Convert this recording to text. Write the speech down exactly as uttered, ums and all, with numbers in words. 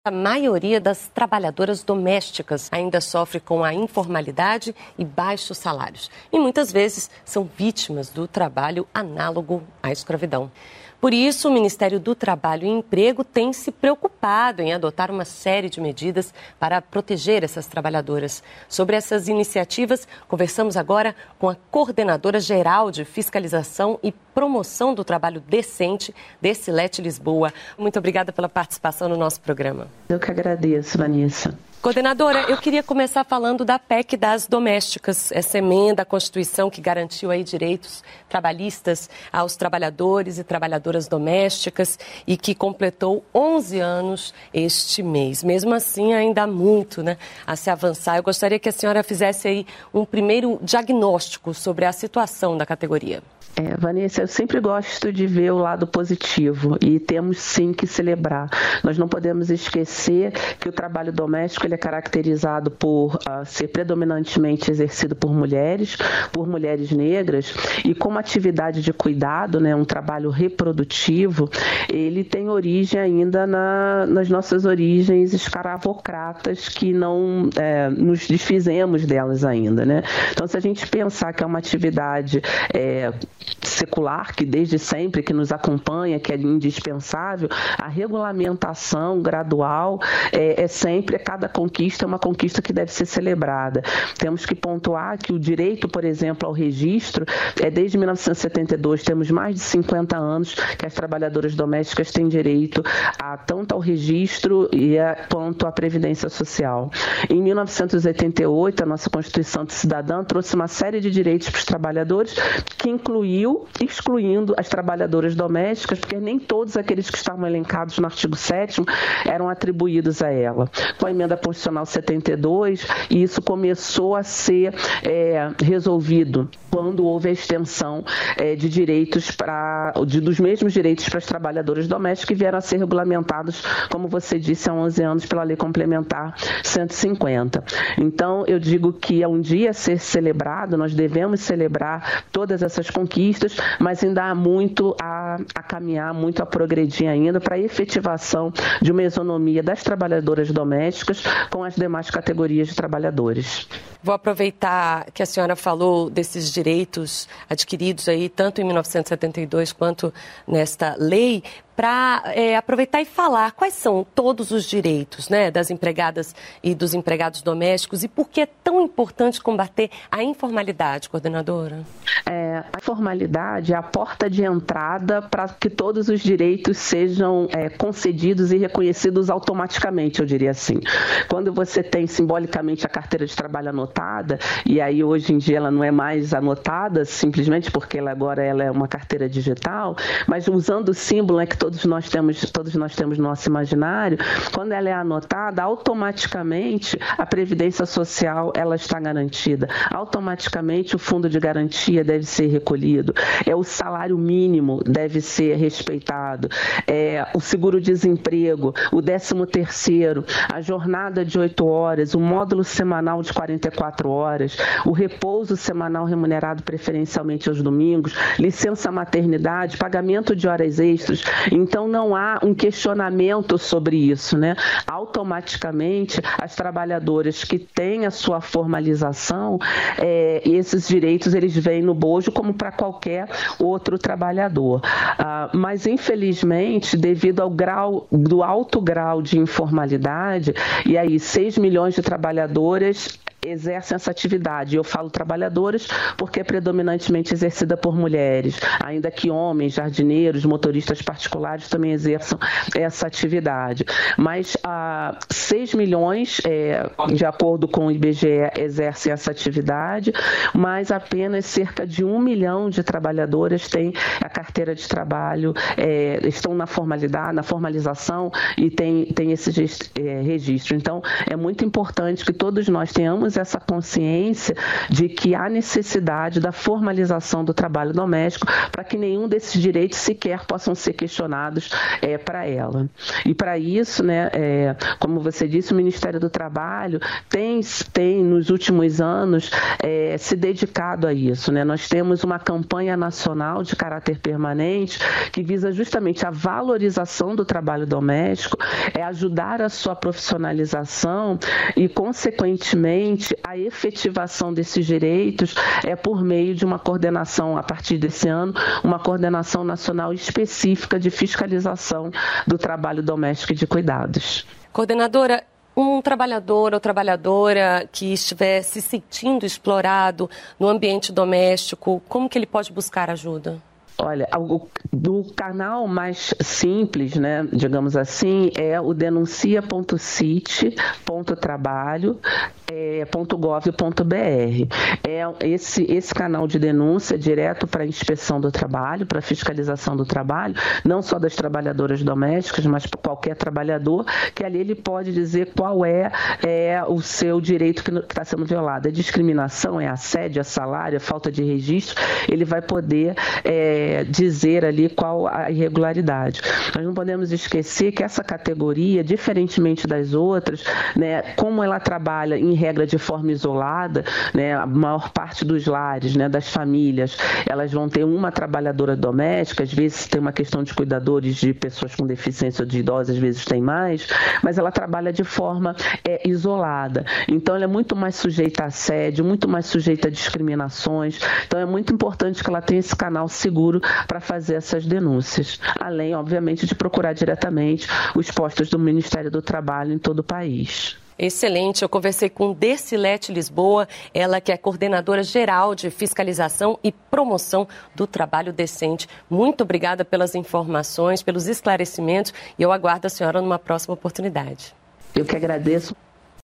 A maioria das trabalhadoras domésticas ainda sofre com a informalidade e baixos salários. E muitas vezes são vítimas do trabalho análogo à escravidão. Por isso, o Ministério do Trabalho e Emprego tem se preocupado em adotar uma série de medidas para proteger essas trabalhadoras. Sobre essas iniciativas, conversamos agora com a Coordenadora Geral de Fiscalização e Promoção do Trabalho Decente, Decilete Lisboa. Muito obrigada pela participação no nosso programa. Eu que agradeço, Vanessa. Coordenadora, eu queria começar falando da P E C das domésticas, essa emenda à Constituição que garantiu aí direitos trabalhistas aos trabalhadores e trabalhadoras domésticas e que completou onze anos este mês. Mesmo assim, ainda há muito, né, a se avançar. Eu gostaria que a senhora fizesse aí um primeiro diagnóstico sobre a situação da categoria. É, Vanessa, eu sempre gosto de ver o lado positivo e temos sim que celebrar. Nós não podemos esquecer que o trabalho doméstico ele é caracterizado por uh, ser predominantemente exercido por mulheres, por mulheres negras e como atividade de cuidado, né, um trabalho reprodutivo, ele tem origem ainda na, nas nossas origens escravocratas que não é, nos desfizemos delas ainda, né? Então, se a gente pensar que é uma atividade é, secular, que desde sempre que nos acompanha, que é indispensável, a regulamentação gradual é, é sempre, cada conquista é uma conquista que deve ser celebrada. Temos que pontuar que o direito, por exemplo, ao registro, é desde mil novecentos e setenta e dois, temos mais de cinquenta anos que as trabalhadoras domésticas têm direito a tanto ao registro e a, quanto à previdência social. Em mil novecentos e oitenta e oito, a nossa Constituição de Cidadã trouxe uma série de direitos para os trabalhadores que incluía excluindo as trabalhadoras domésticas, porque nem todos aqueles que estavam elencados no artigo sétimo eram atribuídos a ela. Com a emenda constitucional setenta e dois, isso começou a ser é, resolvido quando houve a extensão é, de direitos para, de, dos mesmos direitos para as trabalhadoras domésticas que vieram a ser regulamentados, como você disse, há onze anos pela Lei Complementar cento e cinquenta. Então, eu digo que é um dia a ser celebrado, nós devemos celebrar todas essas conquistas, mas ainda há muito a, a caminhar, muito a progredir ainda para a efetivação de uma isonomia das trabalhadoras domésticas com as demais categorias de trabalhadores. Vou aproveitar que a senhora falou desses direitos adquiridos aí, tanto em mil novecentos e setenta e dois quanto nesta lei, para é, aproveitar e falar quais são todos os direitos, né, das empregadas e dos empregados domésticos e por que é tão importante combater a informalidade, coordenadora? É, a informalidade é a porta de entrada para que todos os direitos sejam é, concedidos e reconhecidos automaticamente, eu diria assim. Quando você tem simbolicamente a carteira de trabalho anotada, e aí hoje em dia ela não é mais anotada, simplesmente porque ela agora ela é uma carteira digital, mas usando o símbolo é que todos nós temos, todos nós temos no nosso imaginário, quando ela é anotada, automaticamente a Previdência Social ela está garantida. Automaticamente o Fundo de Garantia deve ser recolhido. É, o salário mínimo deve ser respeitado. É, o seguro-desemprego, o décimo terceiro, a jornada de oito horas, o módulo semanal de quarenta e quatro horas, o repouso semanal remunerado preferencialmente aos domingos, licença maternidade, pagamento de horas extras. Então, não há um questionamento sobre isso, né? Automaticamente, as trabalhadoras que têm a sua formalização, é, esses direitos, eles vêm no bojo como para qualquer outro trabalhador. Ah, mas, infelizmente, devido ao grau, do alto grau de informalidade, e aí seis milhões de trabalhadoras exercem essa atividade. Eu falo trabalhadoras porque é predominantemente exercida por mulheres, ainda que homens, jardineiros, motoristas particulares também exerçam essa atividade. Mas ah, seis milhões, é, de acordo com o I B G E, exercem essa atividade, mas apenas cerca de um milhão de trabalhadoras têm a carteira de trabalho, é, estão na formalidade, na formalização e têm tem esse é, registro. Então, é muito importante que todos nós tenhamos essa consciência de que há necessidade da formalização do trabalho doméstico para que nenhum desses direitos sequer possam ser questionados é, para ela. E para isso, né, é, como você disse, o Ministério do Trabalho tem, tem nos últimos anos, é, se dedicado a isso, né? Nós temos uma campanha nacional de caráter permanente, que visa justamente a valorização do trabalho doméstico, é ajudar a sua profissionalização e, consequentemente, a efetivação desses direitos é por meio de uma coordenação, a partir desse ano, uma coordenação nacional específica de fiscalização do trabalho doméstico e de cuidados. Coordenadora, um trabalhador ou trabalhadora que estiver se sentindo explorado no ambiente doméstico, como que ele pode buscar ajuda? Olha, o, do canal mais simples, né, digamos assim, é o denuncia ponto cit ponto trabalho ponto gov ponto br. É esse, esse canal de denúncia direto para a inspeção do trabalho, para a fiscalização do trabalho, não só das trabalhadoras domésticas, mas para qualquer trabalhador, que ali ele pode dizer qual é, é o seu direito que está sendo violado. É discriminação, é assédio, é salário, é falta de registro, ele vai poder é, dizer ali qual a irregularidade. Nós não podemos esquecer que essa categoria, diferentemente das outras, né, como ela trabalha em regra de forma isolada, né, a maior parte dos lares, né, das famílias, elas vão ter uma trabalhadora doméstica, às vezes tem uma questão de cuidadores de pessoas com deficiência ou de idosos, às vezes tem mais, mas ela trabalha de forma é, isolada. Então, ela é muito mais sujeita a assédio, muito mais sujeita a discriminações. Então, é muito importante que ela tenha esse canal seguro para fazer essas denúncias. Além, obviamente, de procurar diretamente os postos do Ministério do Trabalho em todo o país. Excelente, eu conversei com Dercilete Lisboa, ela que é coordenadora geral de fiscalização e promoção do trabalho decente. Muito obrigada pelas informações, pelos esclarecimentos e eu aguardo a senhora numa próxima oportunidade. Eu que agradeço.